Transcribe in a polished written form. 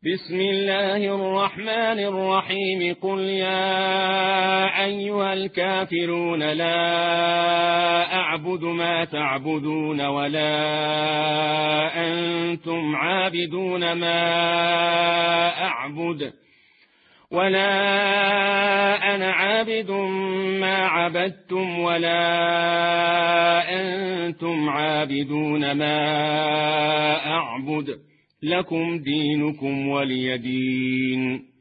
بسم الله الرحمن الرحيم قل يا أيها الكافرون لا أعبد ما تعبدون ولا أنتم عابدون ما أعبد ولا أنا عابد ما عبدتم ولا أنتم عابدون ما أعبد لكم دينكم ولي دين.